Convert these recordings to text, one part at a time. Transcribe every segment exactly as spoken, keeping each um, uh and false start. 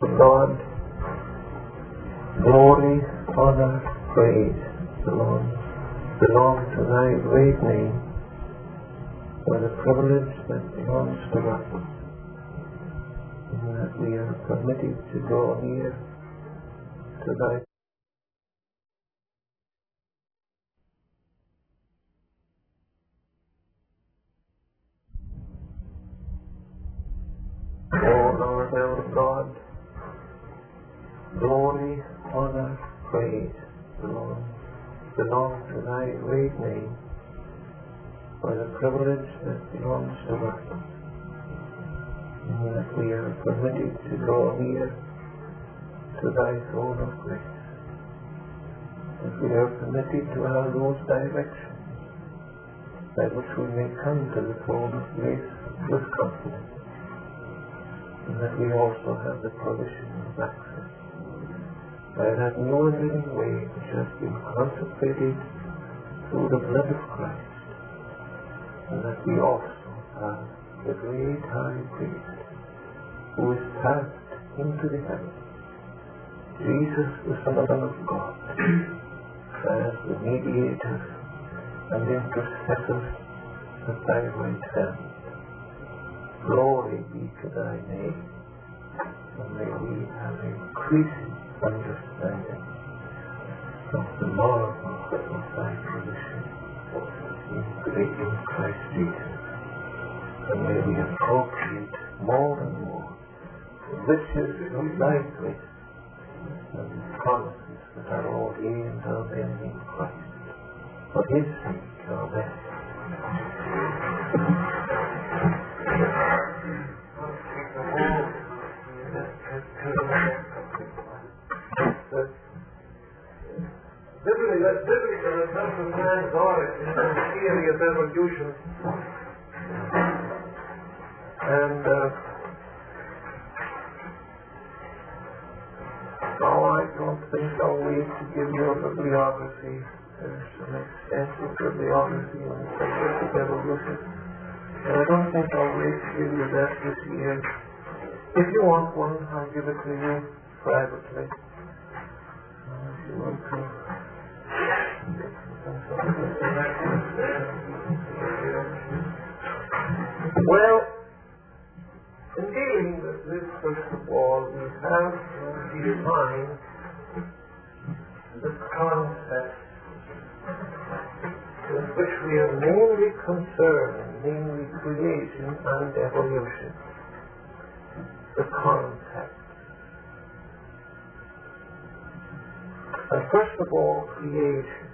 God, glory, honor, praise belong, belong to thy great name, for the privilege that belongs to us, and that we are permitted to draw near to thy O Lord our God, glory, honor, praise belong, belong to thy great name, for the privilege that belongs to us, and that we are permitted to draw near to thy throne of grace, that we are permitted to have those directions by which we may come to the throne of grace with confidence, and that we also have the provision of access by that new and living way which has been consecrated through the blood of Christ, and that we also have the great high priest who is passed into the heavens, Jesus the Son of God, as the mediator and intercessor at thy right hand. Glory be to thy name, and may we have increasing understanding of the marvel of thy provision in great in Christ Jesus, and may we appropriate more and more the riches of thy grace and the promises that are all yea and amen in Christ. For his sake, amen. Biblical, biblical account of man's origin and the theory of evolution, and uh, now I don't think I'll wait to give you a bibliography. There's an extensive bibliography on the subject of evolution, and I don't think I'll wait to give you that this year. If you want one, I'll give it to you privately. If you want to. Well, in dealing with this, first of all, we have to define the concept with which we are mainly concerned, namely creation and evolution. The concept. And first of all, creation.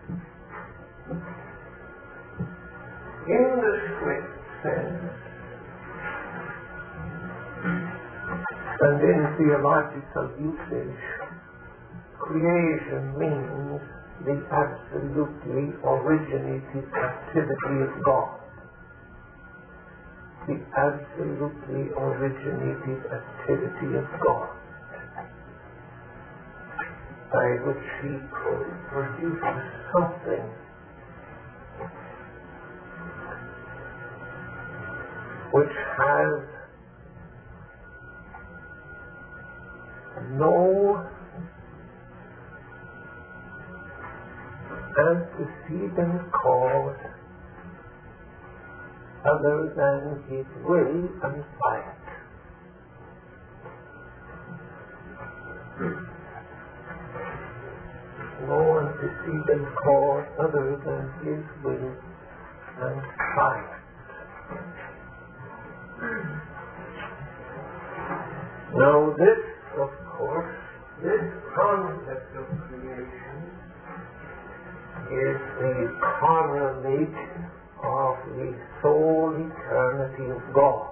In the strict sense, and in theological usage, creation means the absolutely originated activity of God. The absolutely originated activity of God, by which he could produce something which has no antecedent cause other than his will and fire. No antecedent cause other than his will and fire. Now this, of course, this concept of creation is the correlation of the sole eternity of God.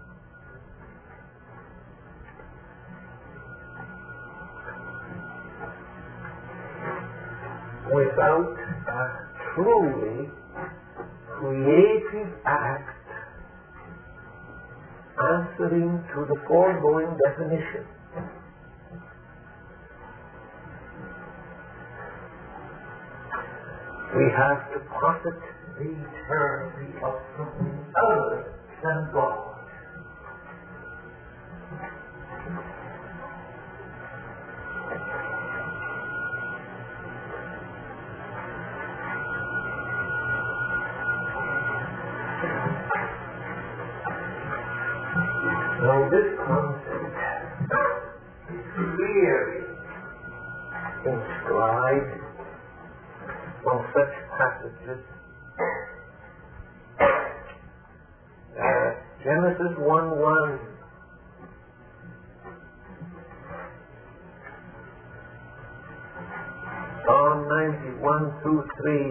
Without a truly creative act answering to the foregoing definition, we have to posit the eternity of something other than God. this concept is clearly inscribed on such passages as Genesis one one, Psalm ninety-one through three,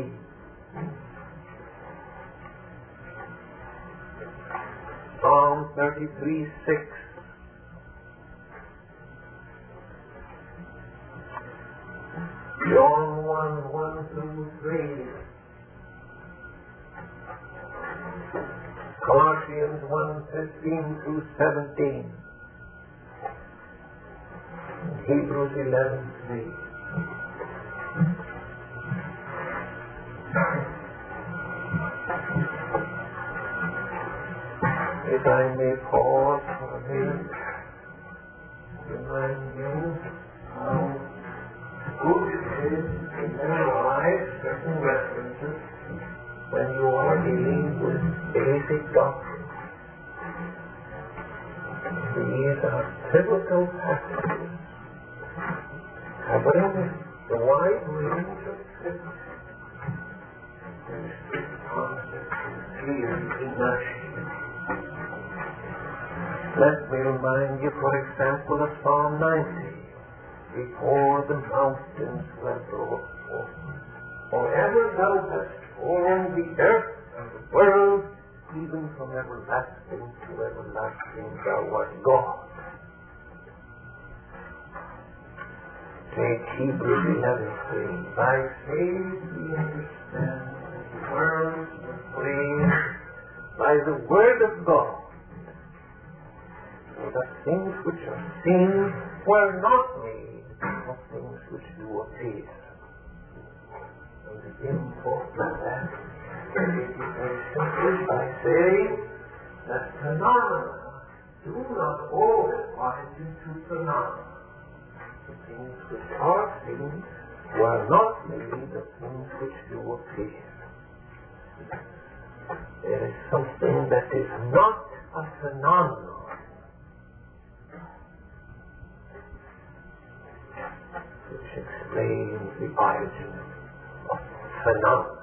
Psalm thirty-three six, John one one through three, Colossians one fifteen through seventeen, and Hebrews eleven three. If I may pause for a minute, remind you how good it is to memorize certain references when you are dealing with basic doctrine. These are pivotal passages covering the wide range of scripture. This concept is clearly immersed. Let me remind you, for example, of Psalm ninety. Before the mountains were brought forth, forever thou hast formed the earth and the world, even from everlasting to everlasting thou art God. Take Hebrews eleven three. By faith we understand that the worlds were framed by the word of God, so that things which are seen were not made of things which do appear. And the import of that is very simple by saying that phenomena do not always point into phenomena. The things which are seen were not made of things which do appear. There is something that is not a phenomenon, which explains the origin of phenomena.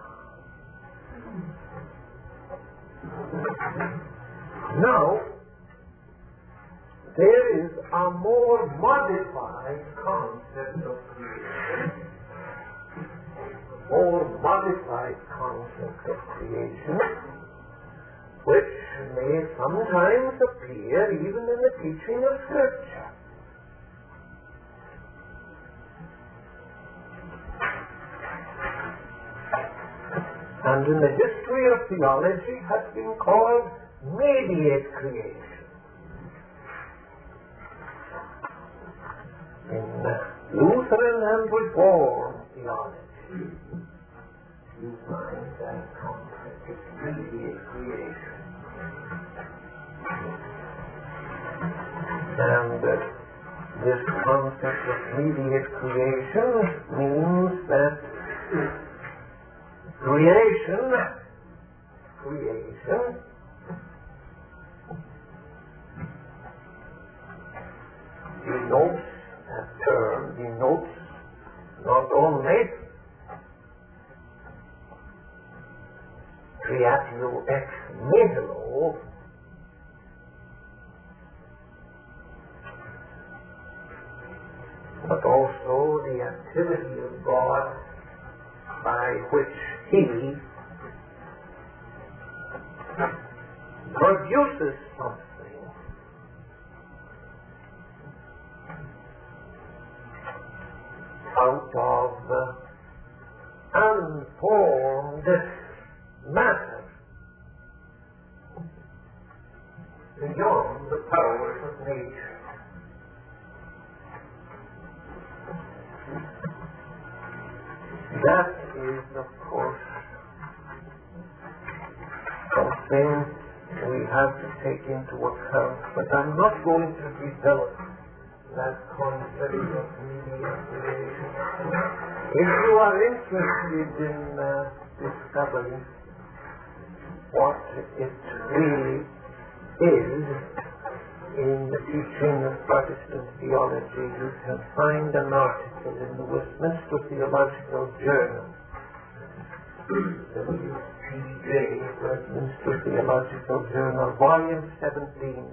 Now, there is a more modified concept of creation, a more modified concept of creation, which may sometimes appear even in the teaching of Scripture. And in the history of theology has been called mediate creation. In Lutheran and Reformed theology, you find that concept of mediate creation. And uh, this concept of mediate creation means that Creation, creation, denotes, that term denotes not only creatio ex nihilo, but also the activity of God by which He produces something out of the unformed matter beyond the powers of nature. That is, of course, something we have to take into account, but I'm not going to develop that concept of mediate creation. If you are interested in uh, discovering what it really is, in the teaching of Protestant theology, you can find an article in the Westminster Theological Journal, W T J, Westminster Theological Journal, volume seventeen,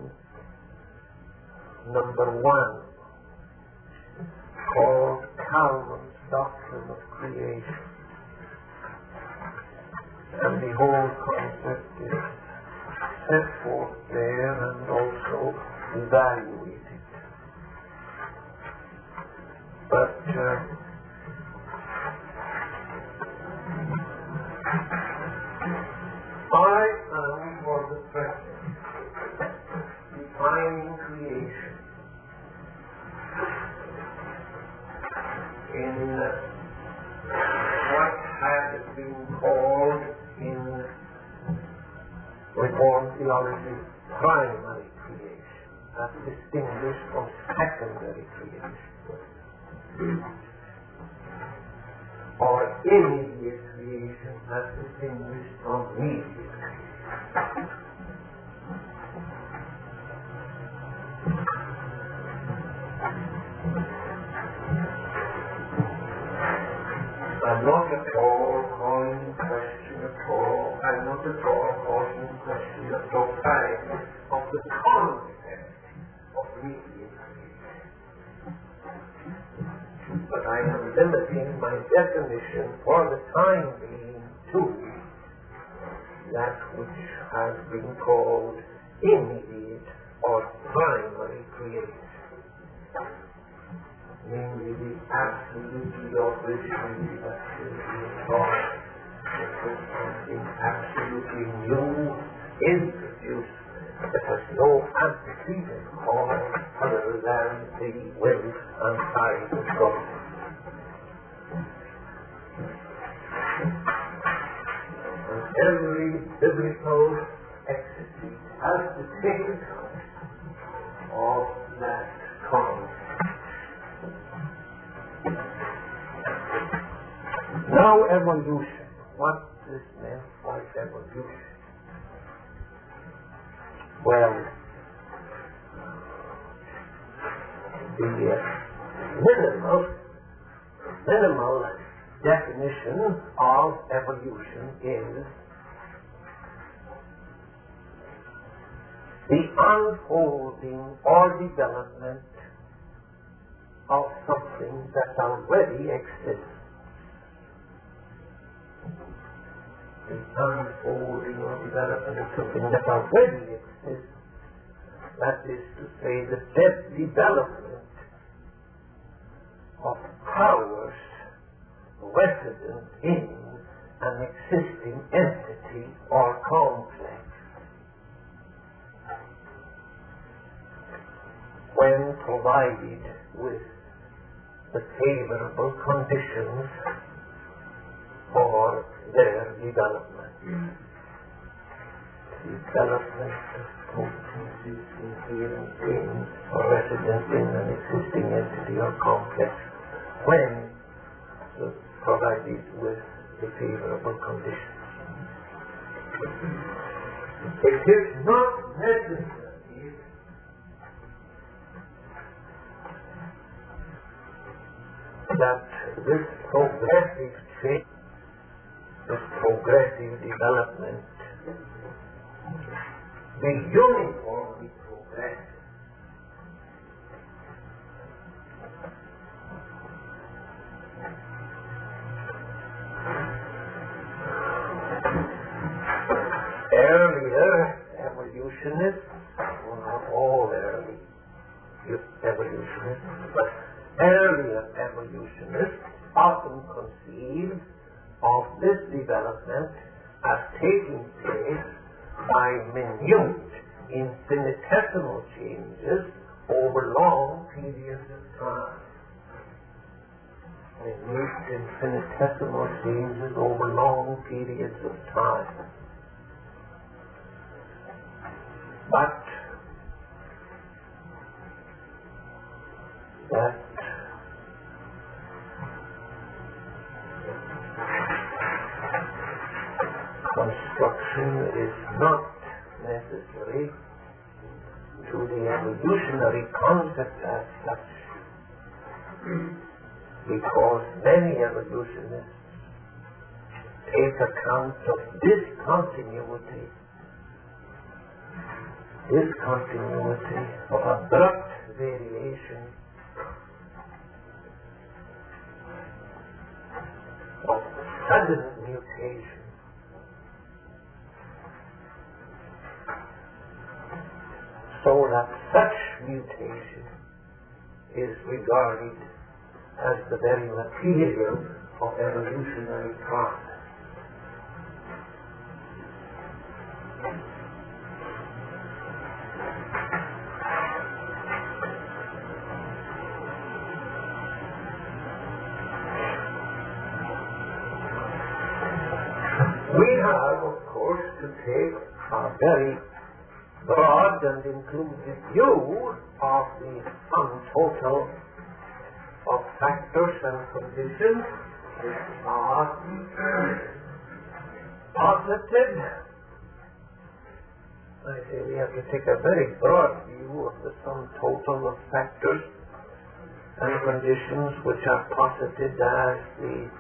number one, called Calvin's Doctrine of Creation. And the whole concept is set forth there and also evaluated. But uh, I am for the present defining creation in uh, what has been called in Reformed theology primary creation, as distinguished from secondary creation, or immediate creation as distinguished from mediate creation. I'm not at all calling in question at all, I'm not at all calling in question the totality of the concept of mediate creation. But I am limiting my definition for the time being to that which has been called immediate or primary creation. Namely, the absolutely originally absolutely God, something absolutely new introduced that has no antecedent cause other than the will and sign of God. And every biblical exegete has to take account of that concept. Now evolution. What is meant by evolution? Well, the uh, minimal, minimal definition of evolution is the unfolding or development of something that already exists. The unfolding or development of something that already exists. That is to say, the de- development of powers resident in an existing entity or complex. When provided with the favorable conditions for their development. Mm. Development of potencies, inherent things, or resident in an existing entity or complex, when uh, provided with the favorable conditions. It is not necessary that this progressive change, this progressive development, be uniformly progressive. Earlier evolutionists, well, not all early evolutionists, but earlier evolutionists often conceived of this development as taking place by minute, infinitesimal changes over long periods of time. Minute, infinitesimal changes over long periods of time. But that construction is not necessary to the evolutionary concept as such, because many evolutionists take account of discontinuity, discontinuity of abrupt variation, of sudden mutation. So that such mutation is regarded as the very material of evolutionary process. We have, of course, to take a very broad and inclusive view of the sum total of factors and conditions which are posited. I say we have to take a very broad view of the sum total of factors and conditions which are posited as the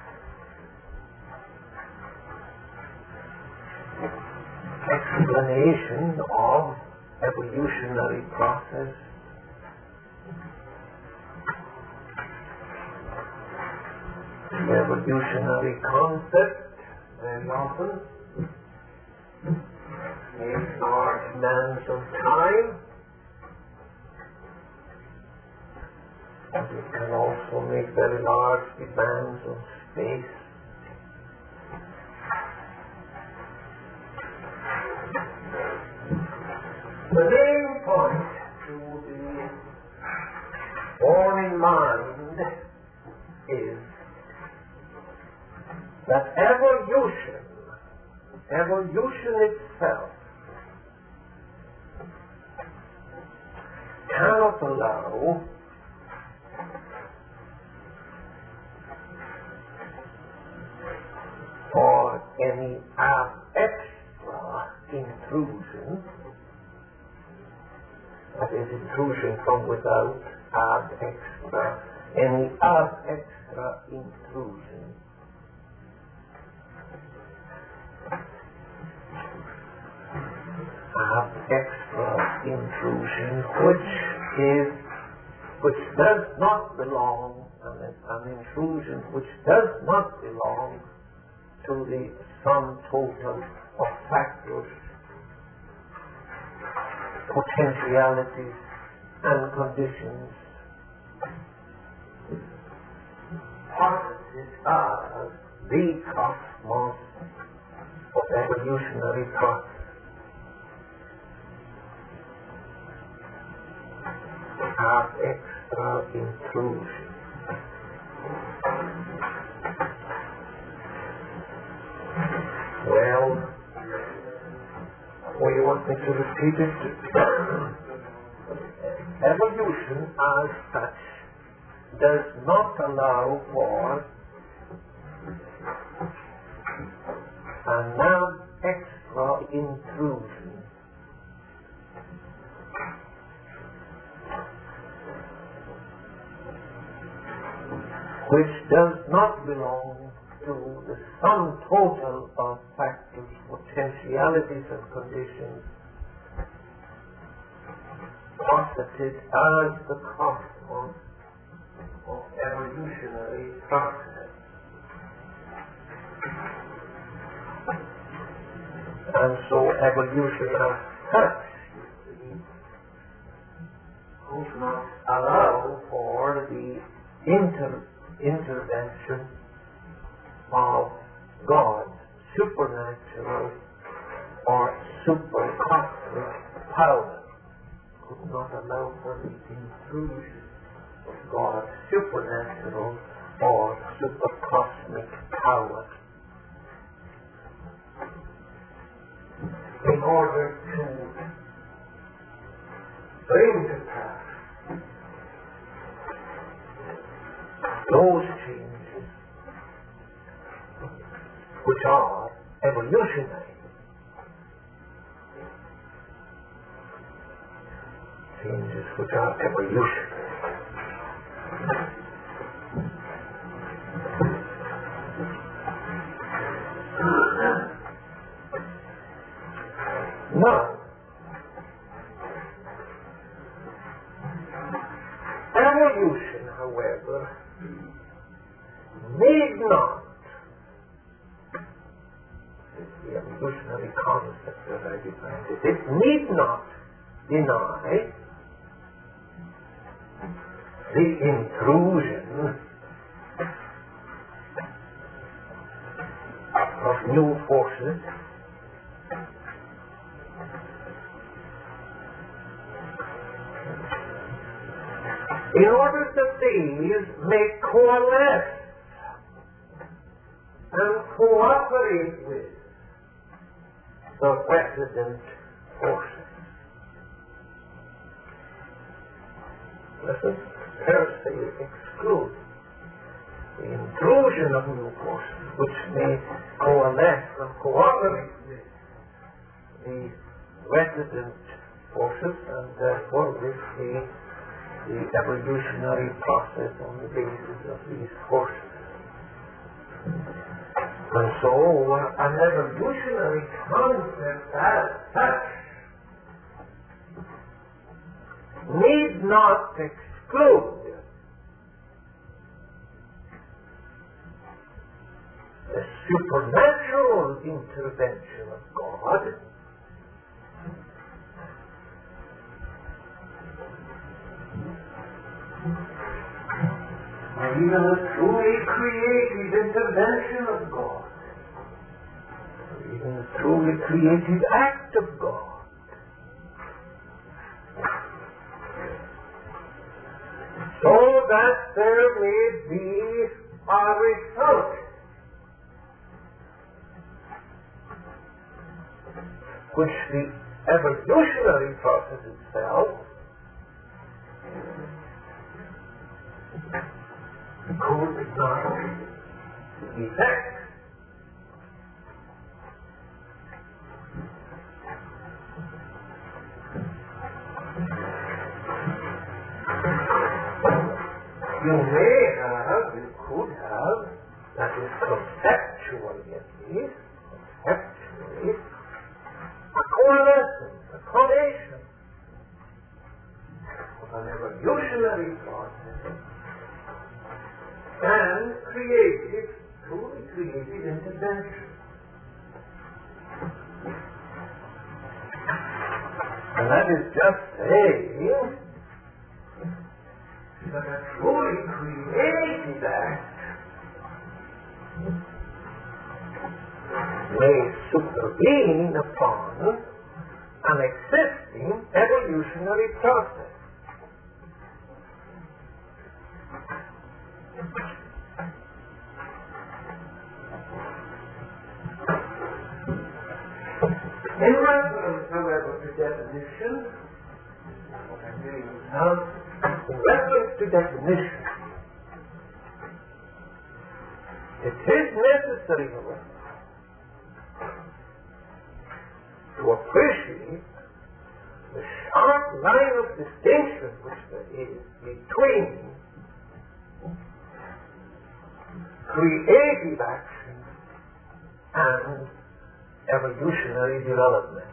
explanation of evolutionary process. The evolutionary concept very often makes large demands of time, but it can also make very large demands of space. The main point to be borne in mind is that evolution, evolution itself, cannot allow for any ab extra intrusion, that is, intrusion from without, ab extra, any ab extra intrusion. Ab extra intrusion, which is, which does not belong, an, an intrusion which does not belong to the sum total of factors, potentialities, and conditions posited as the cosmos of evolutionary process. Ab extra intrusion. Well, or you want me to repeat it? Evolution as such does not allow for an ab extra intrusion. Which does not belong to the sum total of factors, potentialities, and conditions posited as the cosmos of evolutionary process. And so evolution as such, you see, does not allow for the inter intervention of God's supernatural or supercosmic power. Could not allow for the intrusion of God's supernatural or supercosmic power in order to bring to pass those changes which are evolutionary. which are evolutionary. Now, evolution, however, need not, the evolutionary concept as I defined it, it need not deny the intrusion of new forces in order that these may coalesce and cooperate with the resident forces. This is per se exclude the intrusion of new forces which may coalesce and cooperate with the resident forces and therefore with the the evolutionary process on the basis of these forces. And so, uh, an evolutionary concept as such need not exclude the supernatural intervention of God and even the truly creative intervention of God, or even the truly creative act of God. So that there may be a result which the evolutionary process itself could not effect. You may have, you could have, that is conceptually at least, conceptually, a coalescence, a correlation of an evolutionary process and creative, truly creative intervention. And that is just saying that a truly creative act may supervene upon an existing evolutionary process. In reference, however, to definition, what I'm doing now, in reference to definition, it is necessary, however, to appreciate the sharp line of distinction which there is between creative action and evolutionary development.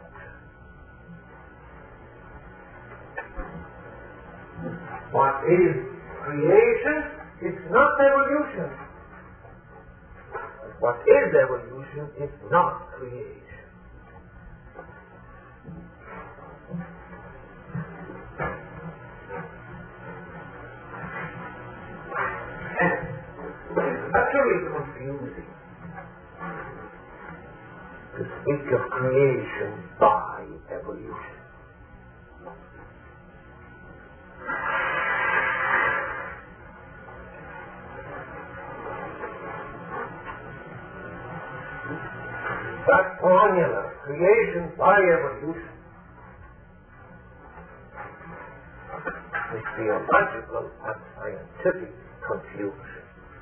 What is creation? It's not evolution. What is evolution? It's not creation. It's utterly confusing to speak of creation by evolution. That formula, creation by evolution, is theological and scientific confusion.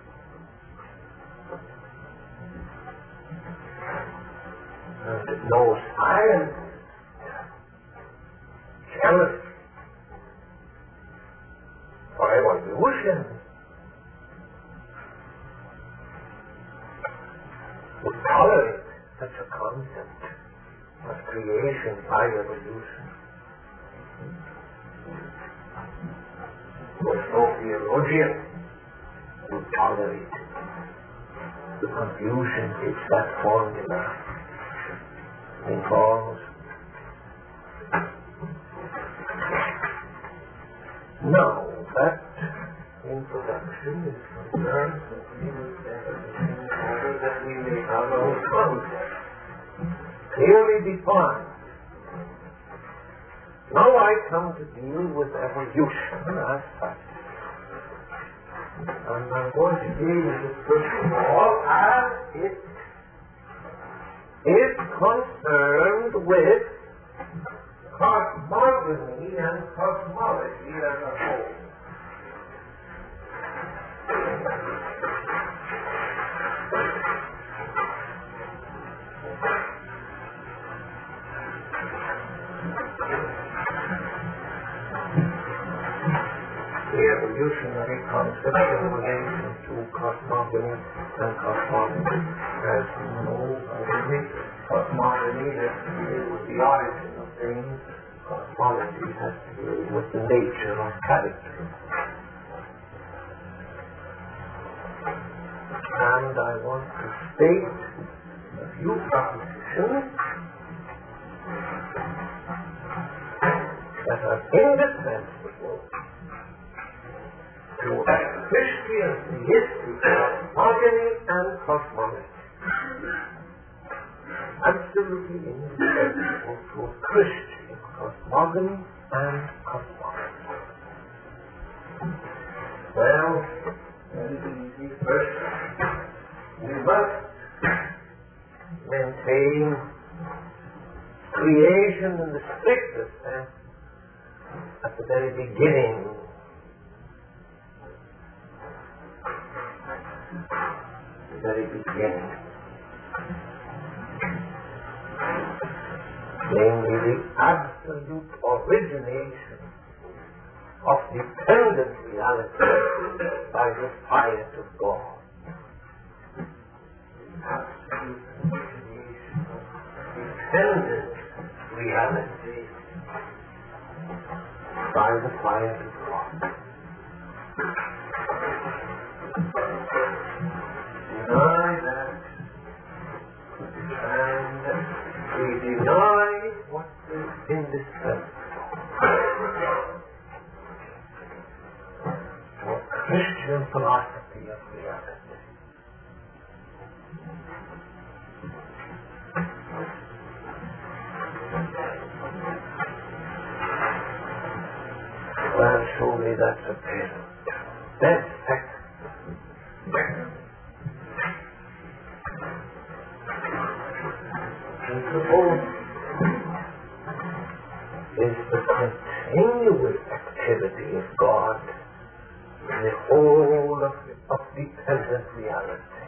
And no scientist, chemist, evolution would tolerate such a concept as creation by evolution. But no theologian would tolerate it. The confusion which that formula involves. Now, that introduction is concerned that we may have our concept clearly defined. Now I come to deal with evolution as such. And I'm going to deal with it first of all as it is concerned with cosmogony and cosmology as a whole. The evolutionary concept in relation to cosmogony and cosmology. As you know, already, cosmogony has to do with the origin of things. Cosmology has to do with the nature or character. And I want to state a few propositions that are indispensable to a Christian theistic cosmogony and cosmology. Absolutely indispensable to a Christian cosmogony and cosmology. Well, very easy. First, we must maintain creation in the strictest sense at the very beginning. The very beginning. Namely, the absolute origination of dependent reality by the Spirit of God. Absolute origination of dependent reality by the Spirit of God. Deny that, and we deny what is indispensable to a Christian philosophy of reality. Well, surely that's apparent. Then, second, principle is the continuous activity of God in the whole of, of dependent reality.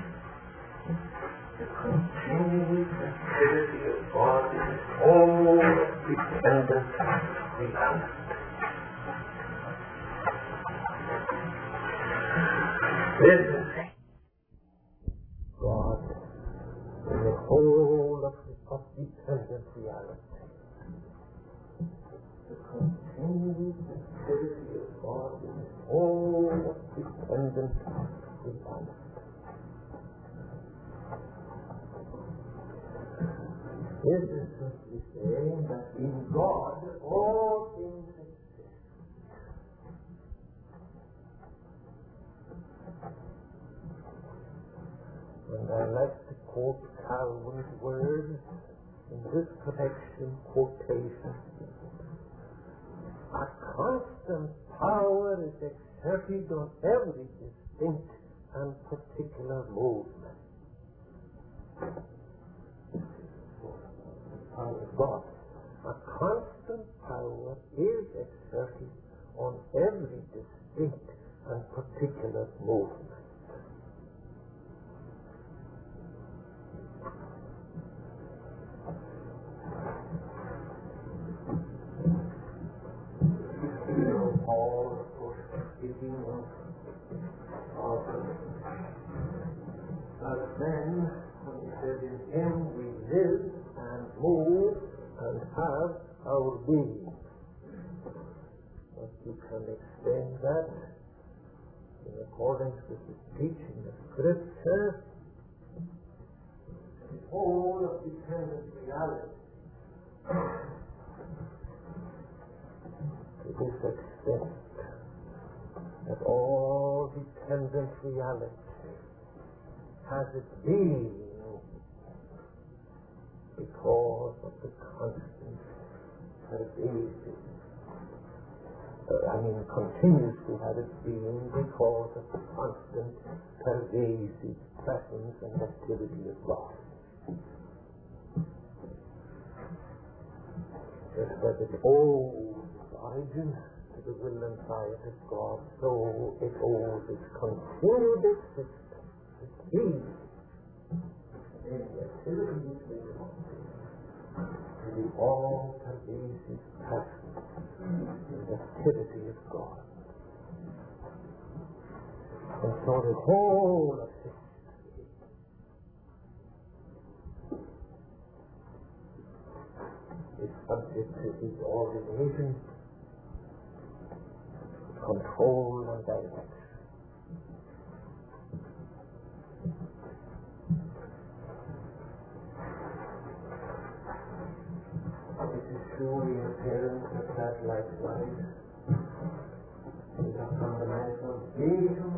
The continuous activity of God in the whole of dependent reality. This is God in the whole of, of dependent reality. The continuous activity of God in the whole of dependent reality. This is simply saying that in God all things exist. And I like to quote Calvin's words in this connection, quotation. A constant power is exerted on every distinct and particular movement. The power of God. A constant power is exerted on every distinct and particular movement. Paul, of course, is speaking of, of us men, when he said, in him we live and move and have our being. But you can explain that in accordance with the teaching of Scripture, the whole of dependent reality. To this extent, that all dependent reality has its being because of the constant pervasive, uh, I mean continues to have its being because of the constant pervasive presence and activity of God. Just as it owes its origin to the will and sight of God, so it owes its continued existence, its being, in the activity of God, to the all-pervasive presence and activity of God. And so the whole of history is subject to his ordination, control, and direction. It is truly apparent that that likewise is a fundamental deism,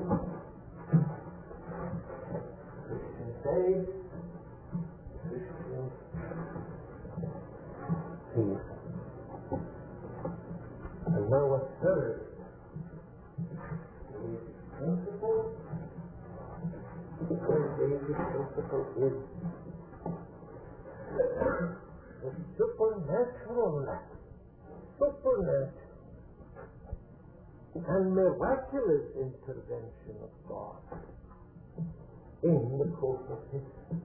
Christian faith, Christian peace. And now a third basic principle, the third basic principle is the supernatural, supernatural and miraculous intervention of God in the course of history.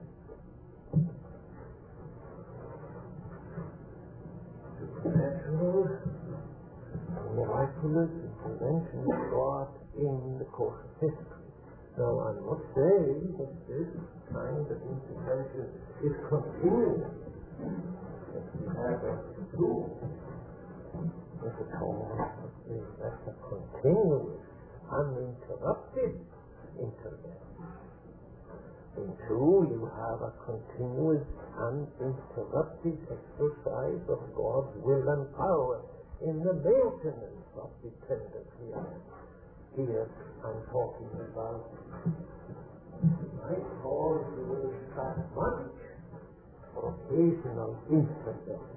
Supernatural and miraculous intervention of God in the course of history. Now I must say that this kind of intervention is continuing. We have a tool with a call that's a continuous, uninterrupted intervention. In two, you have a continuous, uninterrupted exercise of God's will and power in the maintenance of dependent reality. Here I'm talking about, I call it spasmodic or occasional intervention.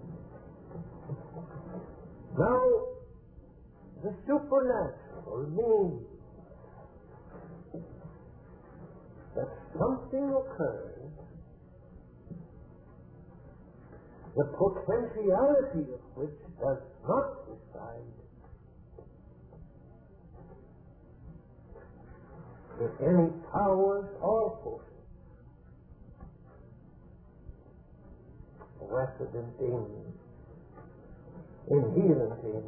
Now, the supernatural means that something occurs, the potentiality of which does not reside in any powers or forces resident in, inherent in,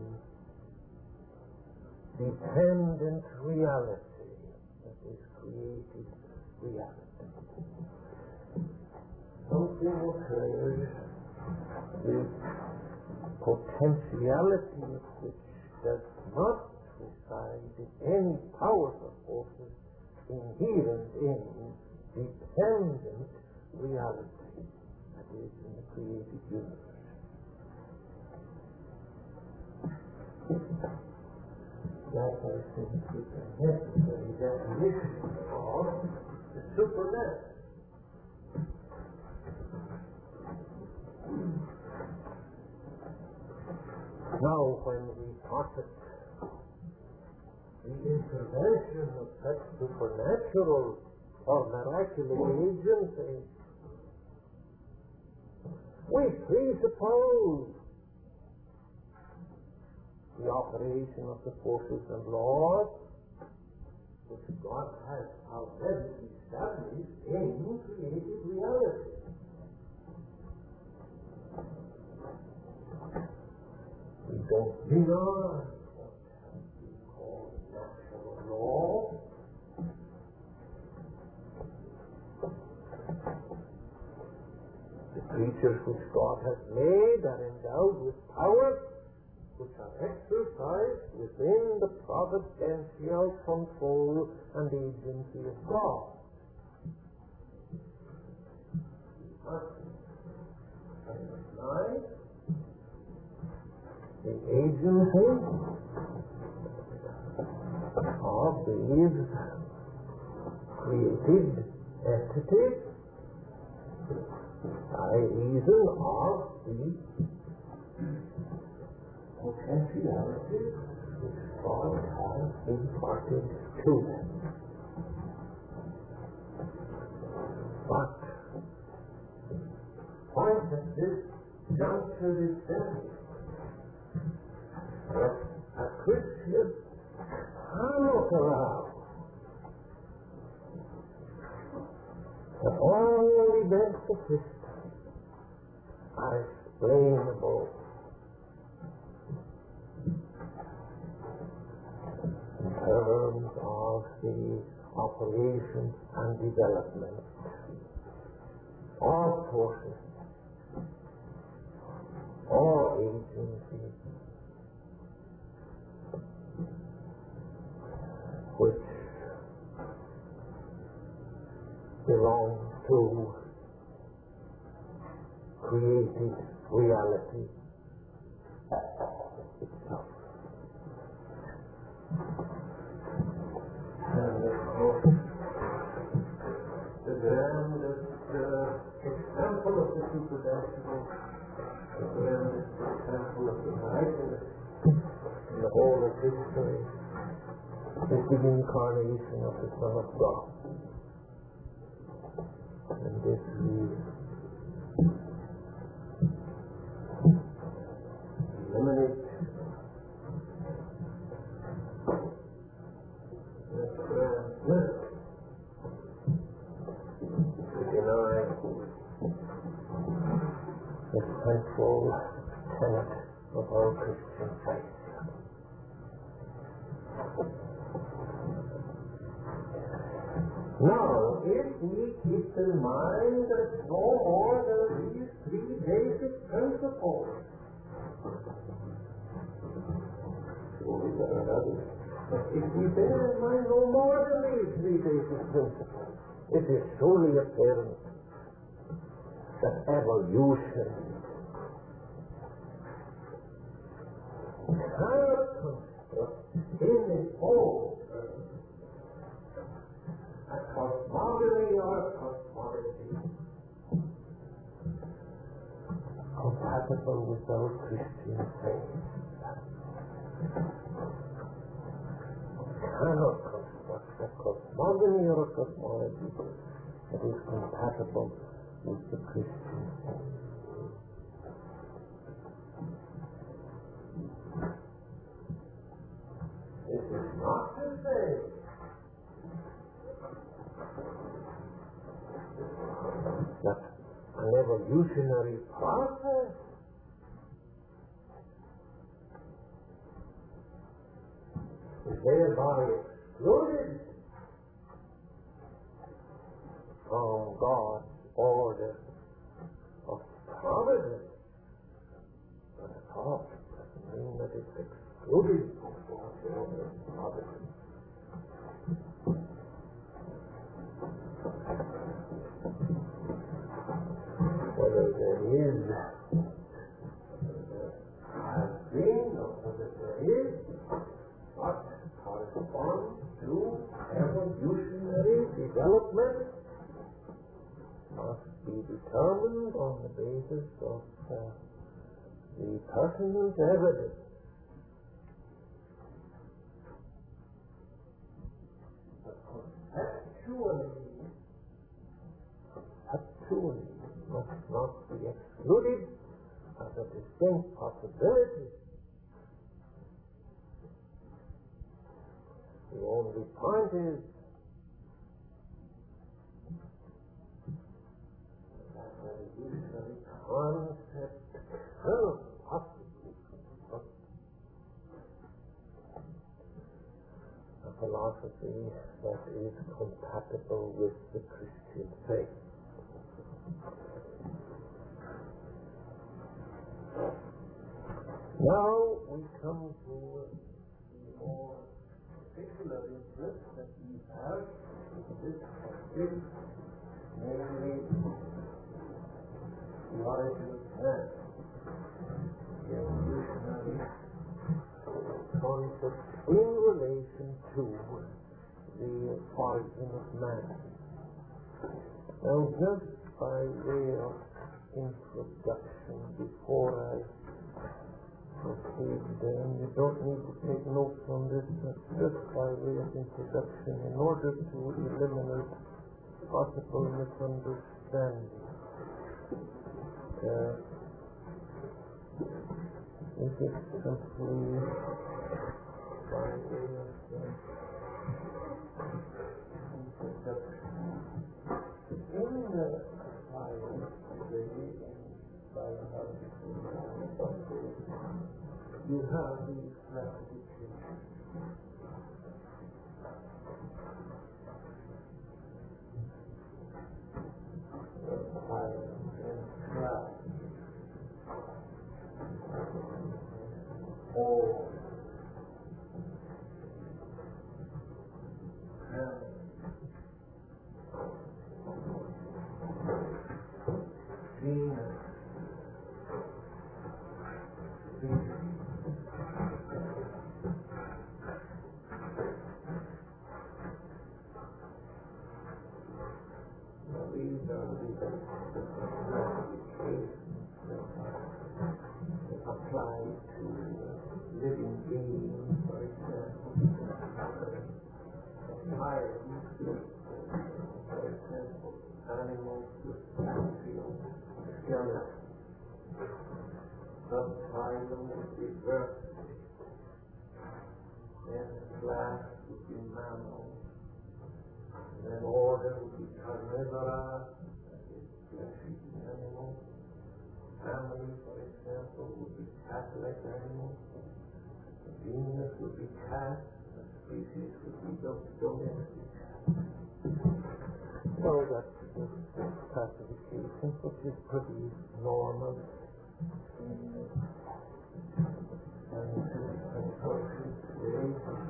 dependent reality that is created reality. Something occurs, the potentiality of which does not reside in any powers or forces inherent in dependent reality that is in the created universe. That I think is a necessary definition of the supernatural. Now, when we posit the intervention of such supernatural or miraculous agency, we presuppose the operation of the forces and laws which God has already established in created reality. We don't deny what has been called natural law. The creatures which God has made are endowed with powers which are exercised within the providential control and agency of God. Nine, the agency of these created entities by reason of the potentialities which God has imparted to them. But point at this juncture is this, that a Christian cannot allow that all events of history are explainable in terms of the operation and development of forces or agencies which belong to created reality itself. And of course, the grandest uh, example of the supernatural, the grandest example of the miraculous in the whole of history is the incarnation of the Son of God. And this we eliminate the grandness to deny the central tenet of our Christian faith. Now, if we keep in mind that no more than these three basic principles, surely there are others, but if we bear in mind no more than these three basic principles, it is surely apparent that evolution cannot construct in its whole a cosmogony or cosmology compatible with our Christian faith. Cannot construct a cosmogony or a cosmology that is compatible with the Christian faith. This is not to say that an evolutionary process is thereby excluded from God's order of providence. Not at all. It doesn't mean that it's excluded from God's order of providence. Whether there is, there has been, or whether there is, what corresponds to evolutionary development must be determined on the basis of uh, the pertinent evidence. But conceptually, conceptually, must not be excluded as a distinct possibility. The only point is that the evolutionary concept cannot possibly construct philosophy that is compatible with the Christian faith. Now we come to the more particular interest that we have in this subject, namely the origin of man, the evolutionary concept in relation to the origin of man. Now, just by way of introduction, before I proceed, then you don't need to take notes on this, but just by way of introduction, in order to eliminate possible misunderstanding. Uh, this is simply by way of uh, introduction. In the Bible, by you have these classifications. Fire and cloud. All. And Venus. These are the classifications that apply to living beings, for example, higher for example, animals with axial skeleton, subphylum would be vertebrate, then class would be mammals, and then order would be carnivora, that is flesh-eating animals. Family, for example, would be cat-like animals. The genus would be cat, the species would be domestic cat. So that's the classification, which is pretty normal in scientific approaches today.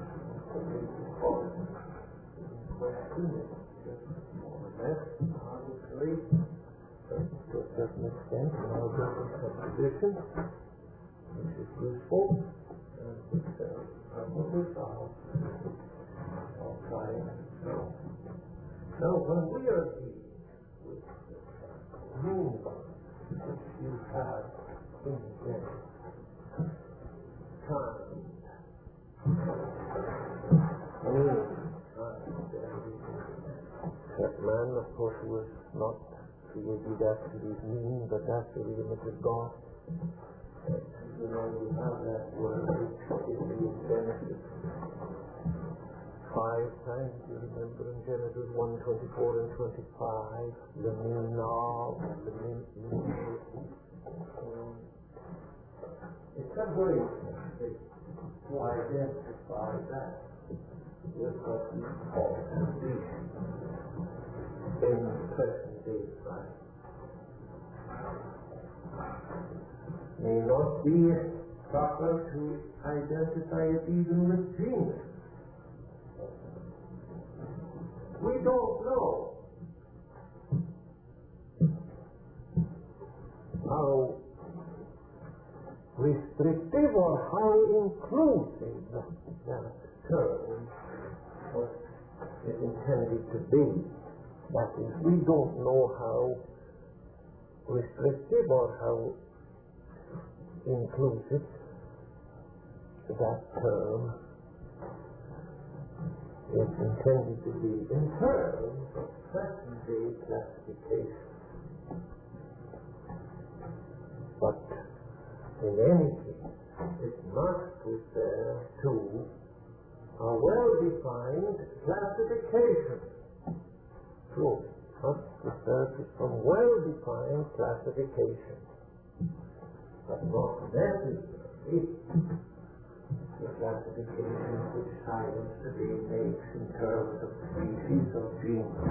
Question is just more or less, obviously, but to a certain extent, in our building subdivision, which is useful, and which uh, probably solves all science. So, now, when we are dealing with the meaning which you have in Genesis, time, meaning, that man, of course, was not created after his meaning, but after the image of God. You know, we have that word which is in Genesis five times. You remember in Genesis one, twenty-four and twenty-five, the meaning of, the meaning of. It's a great thing to identify that with what we call condition in present day science. May not be proper to identify it even with genius. We don't know how restrictive or how inclusive that term is intended to be. That is, we don't know how restrictive or how inclusive that term is intended to be in terms of present-day classification. But in any case, it must refer to a well-defined classification. True, it must refer to some well-defined classification, but not necessarily the classification which science today makes in terms of species or genes.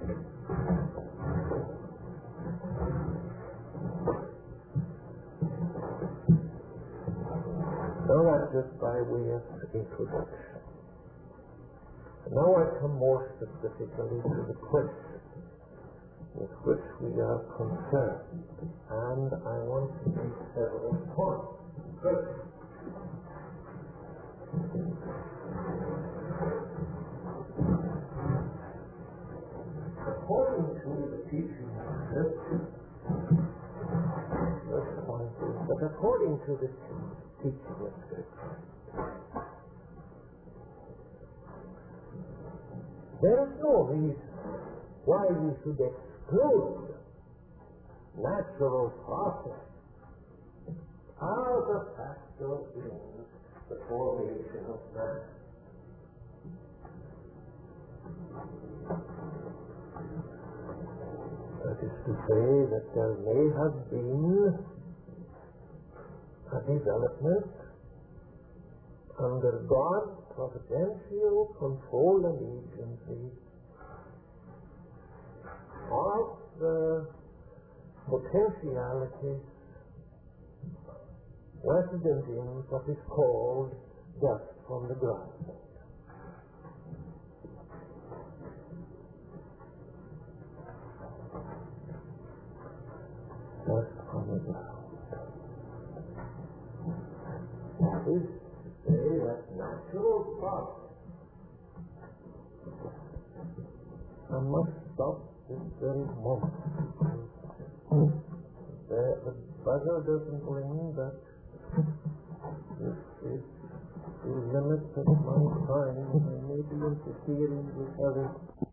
Now that's just by way of introduction. Now I come more specifically to the question with which we are concerned, and I want to make several points. First, according to the teaching of Scripture, first point is that according to the teaching of Scripture, there is no reason why we should exclude natural process as a factor in the formation of man. That is to say that there may have been a development under God's providential control and agency of the potentialities resident in what is called dust from the ground. Dust from the ground. That is to say that natural process. I must stop this very moment. The, the buzzer doesn't ring, but this is the limit of my time. I may be interfering with others.